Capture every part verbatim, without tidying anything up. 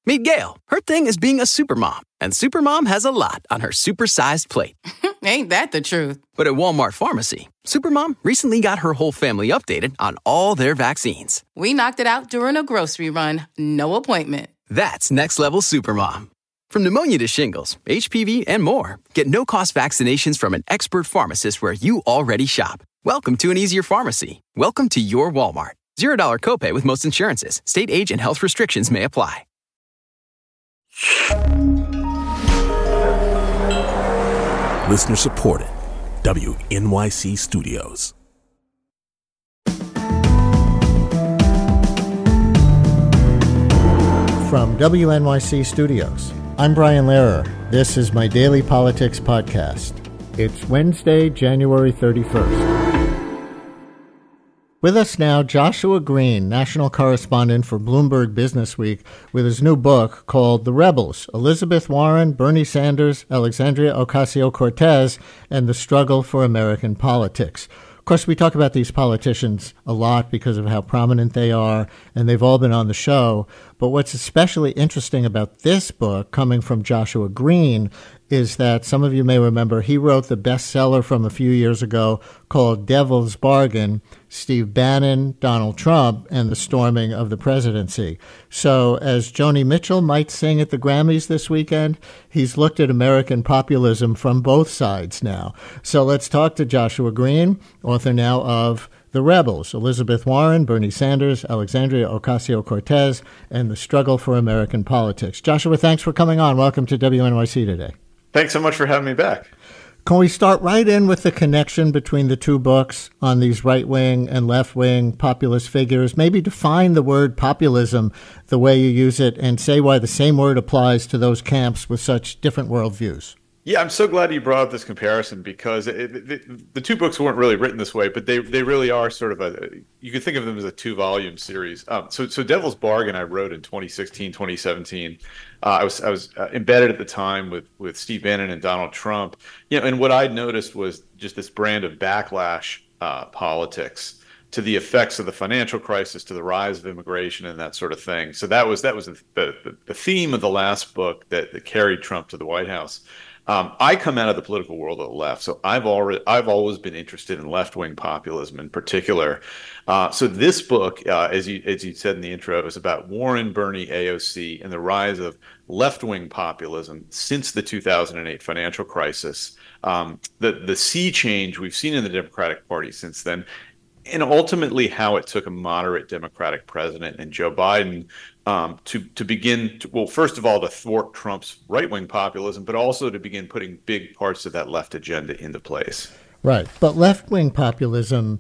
Meet Gail. Her thing is being a supermom, and Supermom has a lot on her supersized plate. Ain't that the truth? But at Walmart Pharmacy, Supermom recently got her whole family updated on all their vaccines. We knocked it out during a grocery run. No appointment. That's next level Supermom. From pneumonia to shingles, H P V, and more, get no-cost vaccinations from an expert pharmacist where you already shop. Welcome to an easier pharmacy. Welcome to your Walmart. Zero dollar copay with most insurances. State age and health restrictions may apply. Listener supported. W N Y C Studios. From W N Y C Studios, I'm Brian Lehrer. This is my daily politics podcast. It's Wednesday, January thirty-first. With us now, Joshua Green, national correspondent for Bloomberg Businessweek, with his new book called The Rebels, Elizabeth Warren, Bernie Sanders, Alexandria Ocasio-Cortez, and the Struggle for American Politics. Of course, we talk about these politicians a lot because of how prominent they are, and they've all been on the show. But what's especially interesting about this book, coming from Joshua Green, is that some of you may remember he wrote the bestseller from a few years ago called Devil's Bargain, Steve Bannon, Donald Trump, and the Storming of the Presidency. So as Joni Mitchell might sing at the Grammys this weekend, he's looked at American populism from both sides now. So let's talk to Joshua Green, author now of The Rebels, Elizabeth Warren, Bernie Sanders, Alexandria Ocasio-Cortez, and the Struggle for American Politics. Joshua, thanks for coming on. Welcome to W N Y C today. Thanks so much for having me back. Can we start right in with the connection between the two books on these right-wing and left-wing populist figures? Maybe define the word populism the way you use it and say why the same word applies to those camps with such different worldviews. Yeah, I'm so glad you brought up this comparison because it, it, the two books weren't really written this way, but they they really are sort of a, you could think of them as a two-volume series. Um, so so Devil's Bargain I wrote in twenty sixteen, twenty seventeen. Uh, I was I was uh, embedded at the time with with Steve Bannon and Donald Trump. You know, and what I noticed was just this brand of backlash uh, politics to the effects of the financial crisis, to the rise of immigration and that sort of thing. So that was that was the the, the theme of the last book that, that carried Trump to the White House. Um, I come out of the political world of the left, so I've already I've always been interested in left-wing populism in particular. Uh, so this book, uh, as you as you said in the intro, is about Warren, Bernie, A O C, and the rise of left-wing populism since the two thousand eight financial crisis. Um, the the sea change we've seen in the Democratic Party since then, and ultimately how it took a moderate Democratic president and Joe Biden um, to to begin, to, well, first of all, to thwart Trump's right-wing populism, but also to begin putting big parts of that left agenda into place. Right. But left-wing populism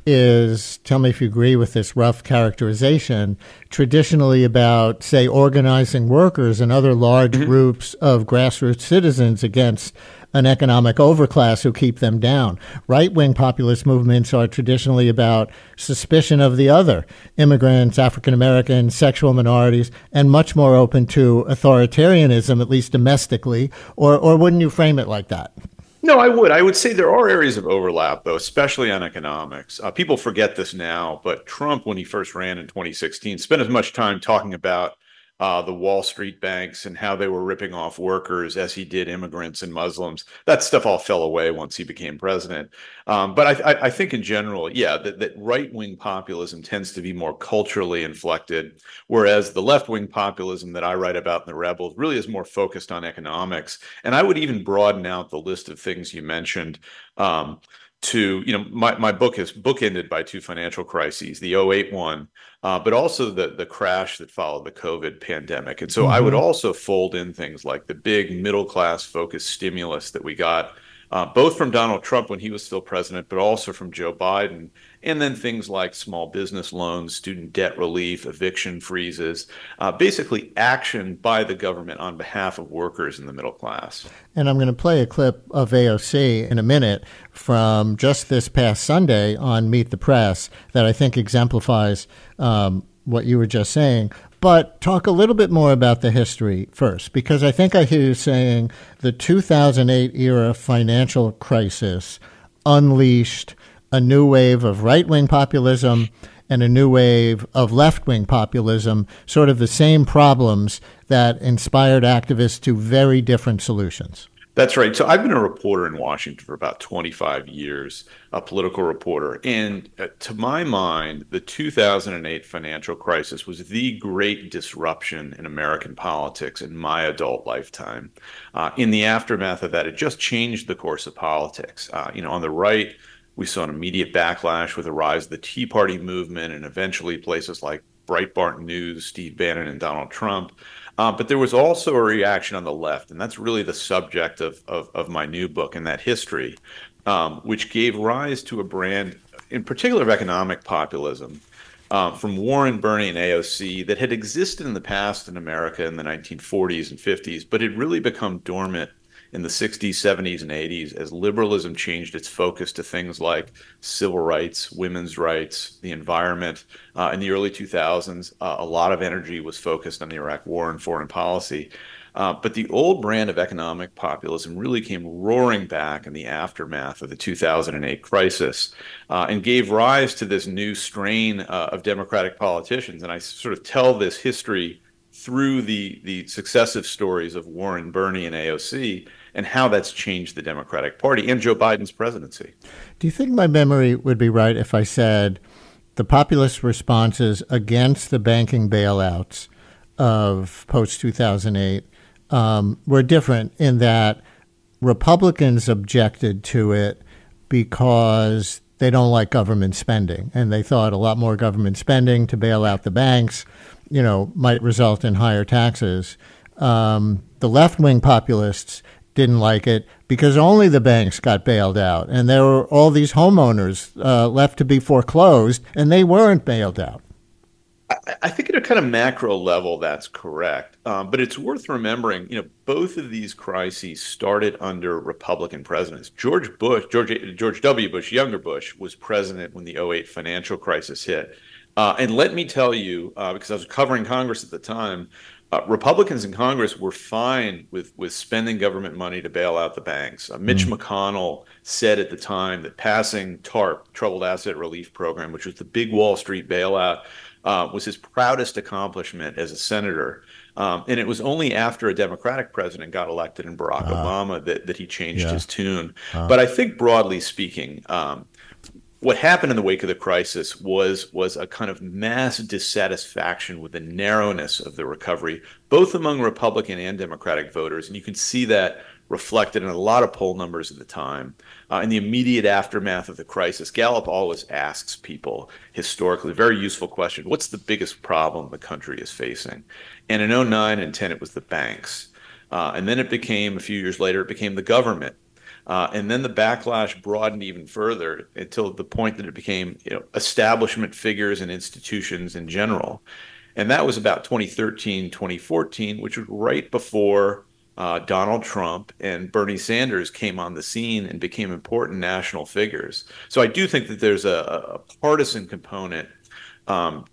is, tell me if you agree with this rough characterization, traditionally about, say, organizing workers and other large mm-hmm. groups of grassroots citizens against an economic overclass who keep them down. Right-wing populist movements are traditionally about suspicion of the other, immigrants, African Americans, sexual minorities, and much more open to authoritarianism, at least domestically. Or, or wouldn't you frame it like that? No, I would. I would say there are areas of overlap, though, especially on economics. Uh, people forget this now, but Trump, when he first ran in twenty sixteen, spent as much time talking about uh, the Wall Street banks and how they were ripping off workers as he did immigrants and Muslims. That stuff all fell away once he became president. Um, but I, I, I think in general, yeah, that, that right-wing populism tends to be more culturally inflected, whereas the left-wing populism that I write about in The Rebels really is more focused on economics. And I would even broaden out the list of things you mentioned um, to, you know, my, my book is bookended by two financial crises, the oh eight one, uh, but also the the crash that followed the COVID pandemic. And so mm-hmm. I would also fold in things like the big middle class focused stimulus that we got, uh, both from Donald Trump when he was still president, but also from Joe Biden. And then things like small business loans, student debt relief, eviction freezes, uh, basically action by the government on behalf of workers in the middle class. And I'm going to play a clip of A O C in a minute from just this past Sunday on Meet the Press that I think exemplifies um, what you were just saying. But talk a little bit more about the history first, because I think I hear you saying the two thousand eight era financial crisis unleashed a new wave of right-wing populism and a new wave of left-wing populism, sort of the same problems that inspired activists to very different solutions. That's right. So I've been a reporter in Washington for about twenty-five years, a political reporter. And uh, to my mind, the two thousand eight financial crisis was the great disruption in American politics in my adult lifetime. Uh, in the aftermath of that, it just changed the course of politics. Uh, you know, on the right, we saw an immediate backlash with the rise of the Tea Party movement and eventually places like Breitbart News, Steve Bannon, and Donald Trump. Uh, but there was also a reaction on the left, and that's really the subject of, of, of my new book and that history, um, which gave rise to a brand, in particular of economic populism, uh, from Warren, Bernie, and A O C that had existed in the past in America in the nineteen forties and fifties, but had really become dormant in the sixties, seventies, and eighties as liberalism changed its focus to things like civil rights, women's rights, the environment. Uh, in the early two thousands, uh, a lot of energy was focused on the Iraq War and foreign policy. Uh, but the old brand of economic populism really came roaring back in the aftermath of the two thousand eight crisis uh, and gave rise to this new strain uh, of Democratic politicians. And I sort of tell this history through the, the successive stories of Warren, Bernie, and A O C, and how that's changed the Democratic Party and Joe Biden's presidency. Do you think my memory would be right if I said the populist responses against the banking bailouts of post two thousand eight um, were different in that Republicans objected to it because they don't like government spending, and they thought a lot more government spending to bail out the banks, you know, might result in higher taxes. Um, the left-wing populists didn't like it because only the banks got bailed out, and there were all these homeowners uh, left to be foreclosed, and they weren't bailed out. I, I think at a kind of macro level, that's correct. Um, but it's worth remembering, you know, both of these crises started under Republican presidents. George Bush, George, George W. Bush, younger Bush, was president when the oh eight financial crisis hit. Uh, and let me tell you, uh, because I was covering Congress at the time, uh, Republicans in Congress were fine with, with spending government money to bail out the banks. Uh, Mitch mm. McConnell said at the time that passing TARP, Troubled Asset Relief Program, which was the big Wall Street bailout, uh, was his proudest accomplishment as a senator. Um, and it was only after a Democratic president got elected in Barack uh, Obama that, that he changed yeah. his tune. Uh, but I think broadly speaking, um, what happened in the wake of the crisis was was a kind of mass dissatisfaction with the narrowness of the recovery, both among Republican and Democratic voters. And you can see that reflected in a lot of poll numbers at the time. Uh, in the immediate aftermath of the crisis, Gallup always asks people historically, a very useful question, what's the biggest problem the country is facing? And in oh nine and ten, it was the banks. Uh, and then it became, a few years later, it became the government. Uh, and then the backlash broadened even further until the point that it became, you know, establishment figures and institutions in general. And that was about twenty thirteen, twenty fourteen, which was right before uh, Donald Trump and Bernie Sanders came on the scene and became important national figures. So I do think that there's a, a partisan component um,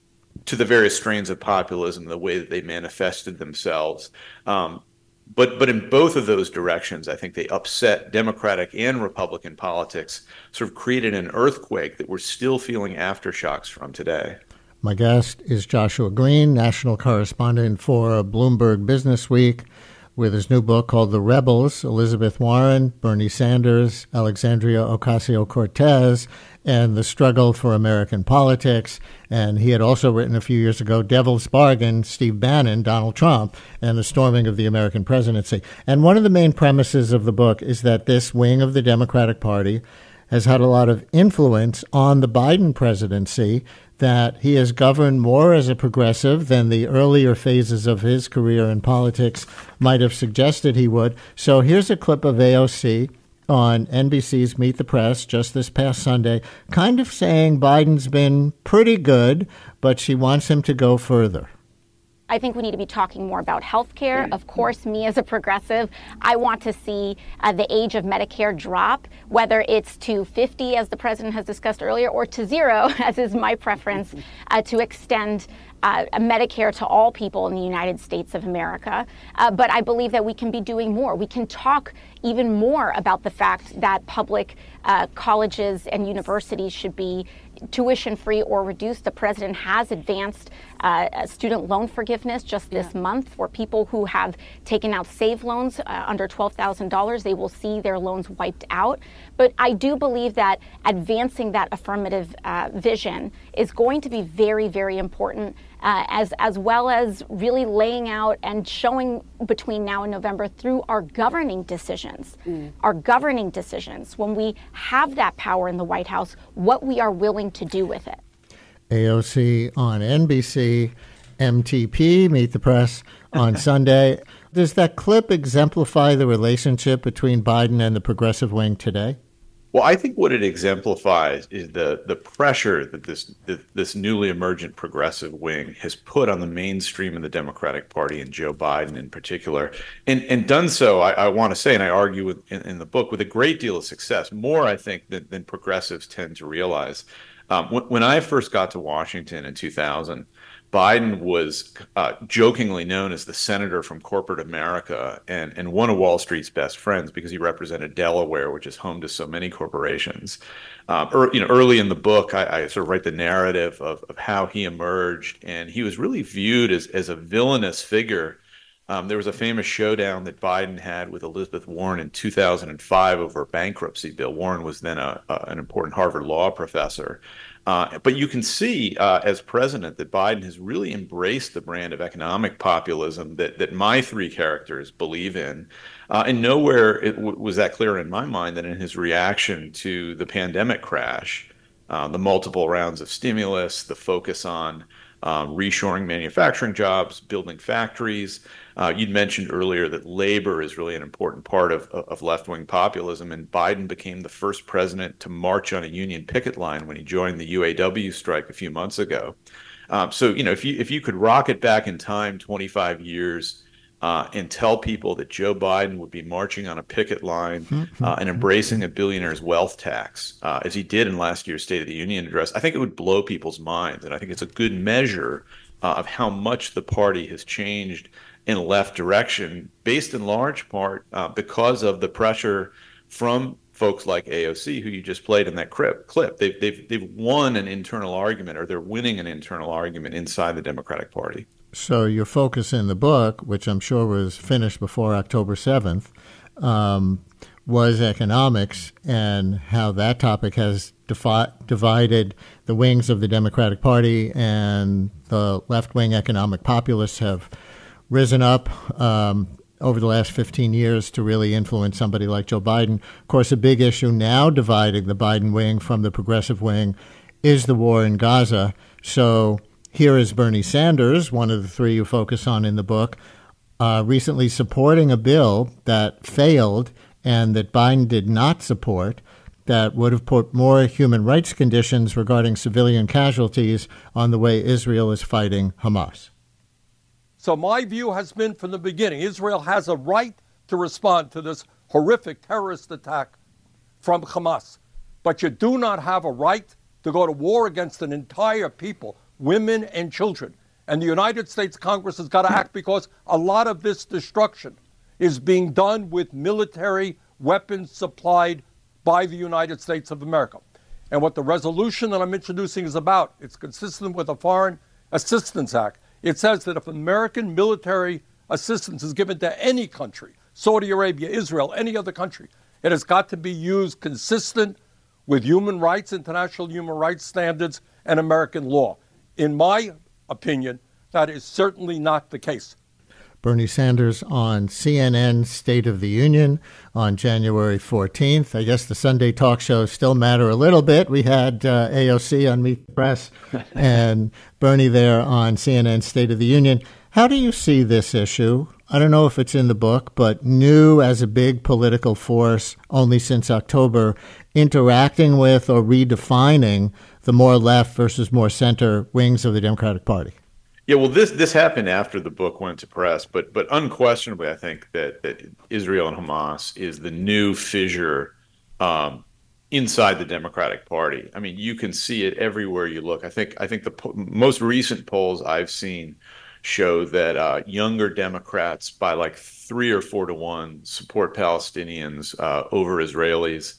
to the various strains of populism, the way that they manifested themselves. Um, But but in both of those directions, I think they upset Democratic and Republican politics, sort of created an earthquake that we're still feeling aftershocks from today. My guest is Joshua Green, national correspondent for Bloomberg Businessweek, with his new book called The Rebels, Elizabeth Warren, Bernie Sanders, Alexandria Ocasio-Cortez, and the Struggle for American Politics. And he had also written a few years ago, Devil's Bargain, Steve Bannon, Donald Trump, and the Storming of the American Presidency. And one of the main premises of the book is that this wing of the Democratic Party has had a lot of influence on the Biden presidency, that he has governed more as a progressive than the earlier phases of his career in politics might have suggested he would. So here's a clip of A O C on N B C's Meet the Press just this past Sunday, kind of saying Biden's been pretty good, but she wants him to go further. I think we need to be talking more about health care. Of course, me as a progressive, I want to see uh, the age of Medicare drop, whether it's to fifty, as the president has discussed earlier, or to zero, as is my preference, uh, to extend uh, Medicare to all people in the United States of America. Uh, but I believe that we can be doing more. We can talk even more about the fact that public uh, colleges and universities should be tuition-free or reduced. The president has advanced uh, student loan forgiveness just this yeah. month for people who have taken out SAVE loans uh, under twelve thousand dollars. They will see their loans wiped out. But I do believe that advancing that affirmative uh, vision is going to be very, very important, uh, as as well as really laying out and showing between now and November through our governing decisions, mm. our governing decisions, when we have that power in the White House, what we are willing to do with it. A O C on N B C, M T P, Meet the Press on Sunday. Does that clip exemplify the relationship between Biden and the progressive wing today? Well, I think what it exemplifies is the the pressure that this this newly emergent progressive wing has put on the mainstream of the Democratic Party and Joe Biden in particular, and and done so, I, I want to say, and I argue with, in, in the book, with a great deal of success, more I think than, than progressives tend to realize. Um, when, when I first got to Washington in two thousand, Biden was uh, jokingly known as the senator from corporate America and, and one of Wall Street's best friends because he represented Delaware, which is home to so many corporations. Um, er, you know, early in the book, I, I sort of write the narrative of, of how he emerged, and he was really viewed as, as a villainous figure. Um, there was a famous showdown that Biden had with Elizabeth Warren in two thousand five over a bankruptcy bill. Warren was then a, a, an important Harvard law professor. Uh, but you can see uh, as president that Biden has really embraced the brand of economic populism that, that my three characters believe in. Uh, and nowhere it w- was that clear in my mind than in his reaction to the pandemic crash, uh, the multiple rounds of stimulus, the focus on Um, reshoring manufacturing jobs, building factories. Uh, you'd mentioned earlier that labor is really an important part of, of left-wing populism, and Biden became the first president to march on a union picket line when he joined the U A W strike a few months ago. Um, so, you know, if you if you could rocket back in time twenty-five years uh, and tell people that Joe Biden would be marching on a picket line uh, and embracing a billionaire's wealth tax, uh, as he did in last year's State of the Union address, I think it would blow people's minds. And I think it's a good measure uh, of how much the party has changed in a left direction, based in large part uh, because of the pressure from folks like A O C, who you just played in that clip. clip. They've, they've, they've won an internal argument, or they're winning an internal argument inside the Democratic Party. So your focus in the book, which I'm sure was finished before October seventh, um, was economics and how that topic has defi- divided the wings of the Democratic Party, and the left-wing economic populists have risen up um, over the last fifteen years to really influence somebody like Joe Biden. Of course, a big issue now dividing the Biden wing from the progressive wing is the war in Gaza. So here is Bernie Sanders, one of the three you focus on in the book, uh, recently supporting a bill that failed and that Biden did not support, that would have put more human rights conditions regarding civilian casualties on the way Israel is fighting Hamas. So my view has been from the beginning, Israel has a right to respond to this horrific terrorist attack from Hamas. But you do not have a right to go to war against an entire people, women and children. And the United States Congress has got to act, because a lot of this destruction is being done with military weapons supplied by the United States of America. And what the resolution that I'm introducing is about, it's consistent with the Foreign Assistance Act. It says that if American military assistance is given to any country, Saudi Arabia, Israel, any other country, it has got to be used consistent with human rights, international human rights standards, and American law. In my opinion, that is certainly not the case. Bernie Sanders on C N N State of the Union on January fourteenth. I guess the Sunday talk shows still matter a little bit. We had uh, A O C on Meet the Press and Bernie there on C N N State of the Union. How do you see this issue? I don't know if it's in the book, but new as a big political force only since October, interacting with or redefining the more left versus more center wings of the Democratic Party. Yeah, well, this this happened after the book went to press, but but unquestionably, I think that, that Israel and Hamas is the new fissure um, inside the Democratic Party. I mean, you can see it everywhere you look. I think I think the po- most recent polls I've seen show that uh, younger Democrats by like three or four to one support Palestinians uh, over Israelis.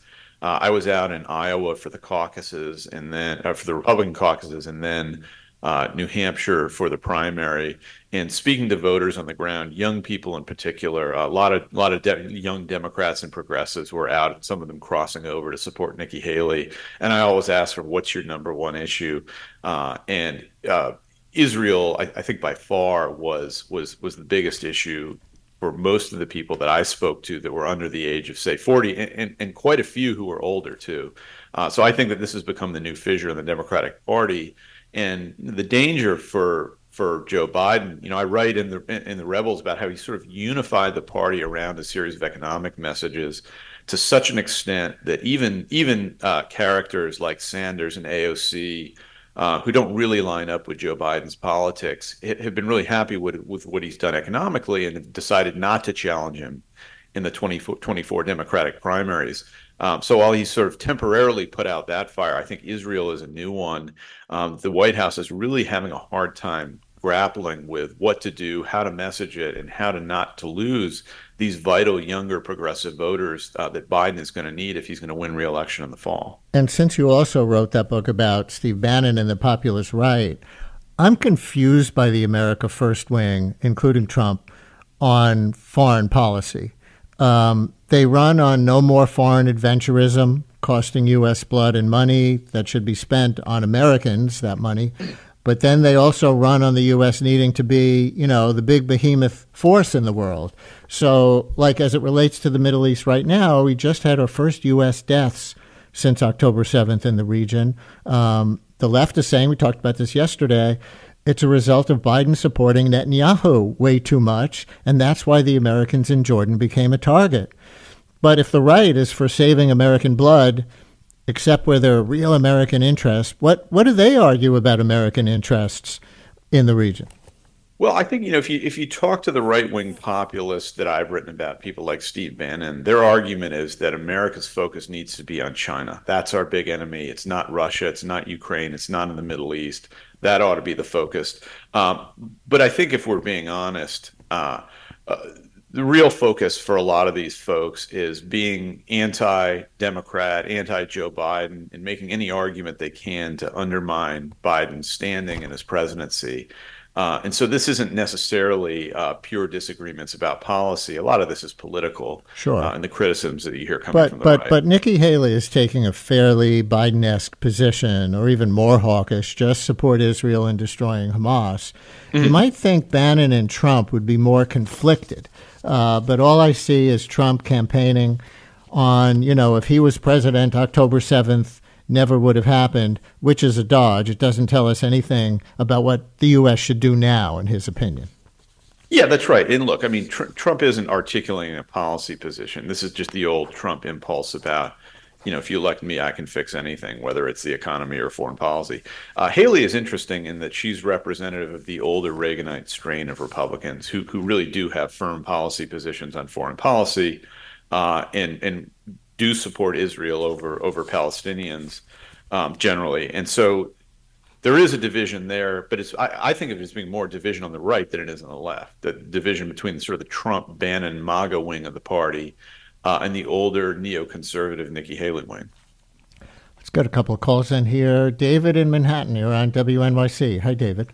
Uh, I was out in Iowa for the caucuses, and then uh, for the Republican caucuses, and then uh, New Hampshire for the primary. And speaking to voters on the ground, young people in particular, a lot of a lot of de- young Democrats and progressives were out. Some of them crossing over to support Nikki Haley. And I always ask her, "What's your number one issue?" Uh, and uh, Israel, I, I think by far was was was the biggest issue for most of the people that I spoke to that were under the age of, say, forty, and, and, and quite a few who were older too. Uh, so I think that this has become the new fissure in the Democratic Party, and the danger for for Joe Biden. You know, I write in the in the Rebels about how he sort of unified the party around a series of economic messages to such an extent that even even uh, characters like Sanders and A O C, Uh, who don't really line up with Joe Biden's politics, have been really happy with with what he's done economically and have decided not to challenge him in the twenty twenty-four Democratic primaries. Um, so while he's sort of temporarily put out that fire, I think Israel is a new one. Um, the White House is really having a hard time grappling with what to do, how to message it, and how to not to lose these vital younger progressive voters uh, that Biden is going to need if he's going to win re-election in the fall. And since you also wrote that book about Steve Bannon and the populist right, I'm confused by the America First wing, including Trump, on foreign policy. Um, they run on no more foreign adventurism, costing U S blood and money that should be spent on Americans, that money. But then they also run on the U S needing to be, you know, the big behemoth force in the world. So, like, as it relates to the Middle East right now, we just had our first U S deaths since October seventh in the region. Um, the left is saying, we talked about this yesterday, it's a result of Biden supporting Netanyahu way too much, and that's why the Americans in Jordan became a target. But if the right is for saving American blood, except where there are real American interests, what, what do they argue about American interests in the region? Well, I think, you know, if you if you talk to the right-wing populists that I've written about, people like Steve Bannon, their argument is that America's focus needs to be on China. That's our big enemy. It's not Russia. It's not Ukraine. It's not in the Middle East. That ought to be the focus. Um, but I think if we're being honest, uh, uh, the real focus for a lot of these folks is being anti-Democrat, anti-Joe Biden, and making any argument they can to undermine Biden's standing in his presidency. Uh, and so this isn't necessarily uh, pure disagreements about policy. A lot of this is political. Sure. Uh, and the criticisms that you hear coming but, from the but, right. But Nikki Haley is taking a fairly Biden-esque position, or even more hawkish, just support Israel in destroying Hamas. Mm-hmm. You might think Bannon and Trump would be more conflicted. Uh, but all I see is Trump campaigning on, you know, if he was president October seventh, never would have happened, which is a dodge. It doesn't tell us anything about what the U S should do now, in his opinion. Yeah, that's right. And look, I mean, tr- Trump isn't articulating a policy position. This is just the old Trump impulse about, you know, if you elect me, I can fix anything, whether it's the economy or foreign policy. Uh, Haley is interesting in that she's representative of the older Reaganite strain of Republicans who who really do have firm policy positions on foreign policy uh, and and do support Israel over over Palestinians um, generally. And so there is a division there, but it's I, I think of it as being more division on the right than it is on the left. The division between sort of the Trump, Bannon, MAGA wing of the party uh, and the older neoconservative Nikki Haley wing. Let's get a couple of calls in here. David in Manhattan, you're on W N Y C. Hi, David.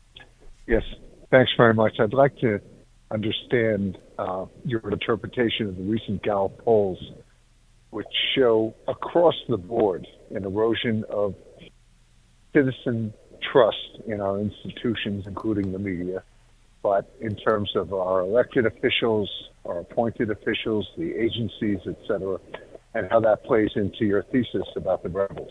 Yes, thanks very much. I'd like to understand uh, your interpretation of the recent Gallup polls, which show across the board an erosion of citizen trust in our institutions, including the media, but in terms of our elected officials, our appointed officials, the agencies, et cetera, and how that plays into your thesis about the rebels.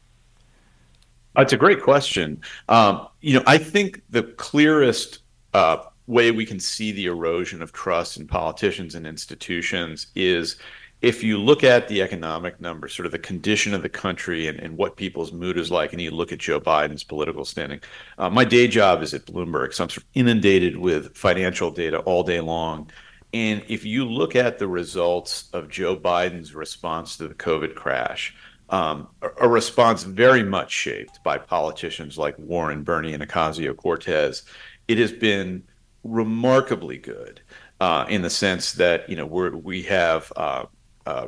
That's a great question. Um, you know, I think the clearest uh, way we can see the erosion of trust in politicians and institutions is if you look at the economic numbers, sort of the condition of the country and, and what people's mood is like, and you look at Joe Biden's political standing. Uh, my day job is at Bloomberg, so I'm sort of inundated with financial data all day long. And if you look at the results of Joe Biden's response to the COVID crash, um, a, a response very much shaped by politicians like Warren, Bernie, and Ocasio-Cortez, it has been remarkably good uh, in the sense that, you know, we're, we have uh, Uh,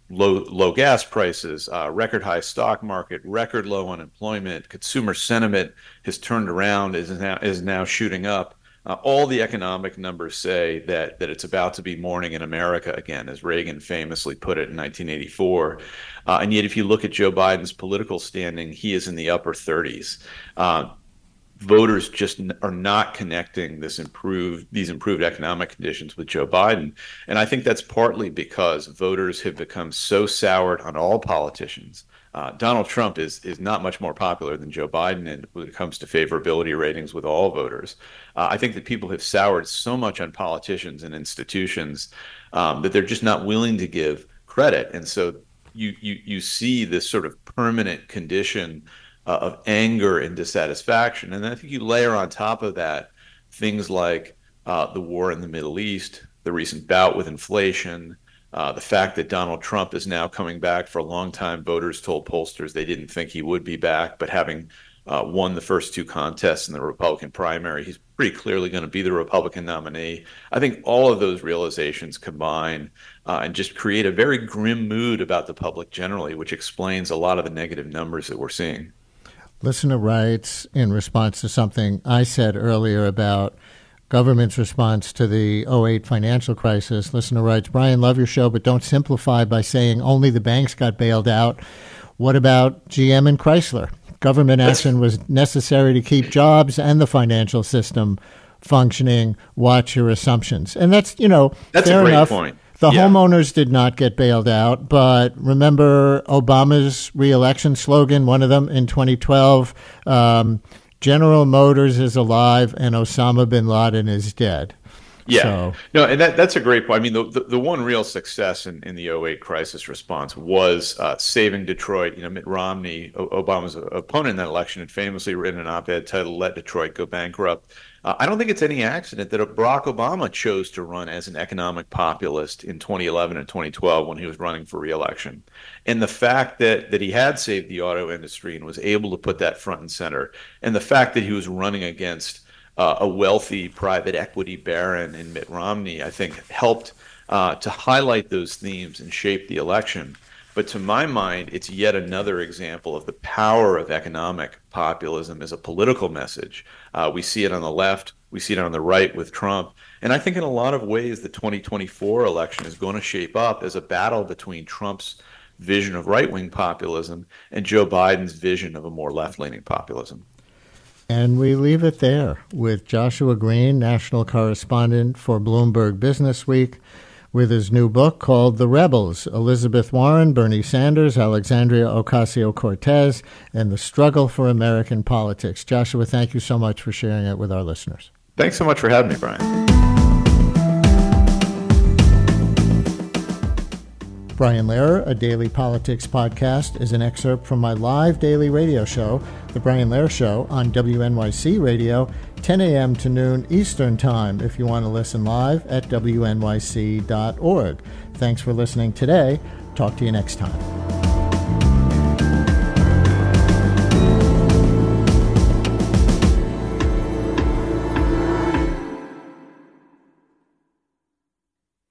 low low gas prices, uh, record high stock market, record low unemployment, consumer sentiment has turned around, is now is now shooting up. Uh, all the economic numbers say that that it's about to be morning in America again, as Reagan famously put it in nineteen eighty-four. Uh, and yet, if you look at Joe Biden's political standing, he is in the upper thirties. Uh, voters just are not connecting this improved these improved economic conditions with Joe Biden. And I think that's partly because voters have become so soured on all politicians. Uh, Donald Trump is is not much more popular than Joe Biden and when it comes to favorability ratings with all voters. Uh, I think that people have soured so much on politicians and institutions um, that they're just not willing to give credit. And so you you you see this sort of permanent condition uh, of anger and dissatisfaction. And I think you layer on top of that things like uh, the war in the Middle East, the recent bout with inflation, uh, the fact that Donald Trump is now coming back. For a long time, voters told pollsters they didn't think he would be back, but having uh, won the first two contests in the Republican primary, he's pretty clearly going to be the Republican nominee. I think all of those realizations combine uh, and just create a very grim mood about the public generally, which explains a lot of the negative numbers that we're seeing. Listener writes in response to something I said earlier about government's response to the oh eight financial crisis. Listener writes, Brian, love your show, but don't simplify by saying only the banks got bailed out. What about G M and Chrysler? Government action was necessary to keep jobs and the financial system functioning. Watch your assumptions. And that's, you know, that's fair a great enough. point. The yeah. homeowners did not get bailed out, but remember Obama's reelection slogan, one of them in twenty twelve, um, General Motors is alive and Osama bin Laden is dead. Yeah, so. no, and that that's a great point. I mean, the the, the one real success in, in the oh eight crisis response was uh, saving Detroit. You know, Mitt Romney, o- Obama's opponent in that election, had famously written an op-ed titled "Let Detroit Go Bankrupt." Uh, I don't think it's any accident that Barack Obama chose to run as an economic populist in twenty eleven and twenty twelve when he was running for re-election. And the fact that that he had saved the auto industry and was able to put that front and center, and the fact that he was running against uh, a wealthy private equity baron in Mitt Romney, I think helped uh, to highlight those themes and shape the election. But to my mind, it's yet another example of the power of economic populism as a political message. Uh, we see it on the left. We see it on the right with Trump. And I think in a lot of ways, the twenty twenty-four election is going to shape up as a battle between Trump's vision of right-wing populism and Joe Biden's vision of a more left-leaning populism. And we leave it there with Joshua Green, national correspondent for Bloomberg Businessweek, with his new book called The Rebels, Elizabeth Warren, Bernie Sanders, Alexandria Ocasio-Cortez, and the Struggle for American Politics. Joshua, thank you so much for sharing it with our listeners. Thanks so much for having me, Brian. Brian Lehrer, a daily politics podcast, is an excerpt from my live daily radio show, The Brian Lehrer Show, on W N Y C Radio, ten a.m. to noon Eastern Time, if you want to listen live at W N Y C dot org. Thanks for listening today. Talk to you next time.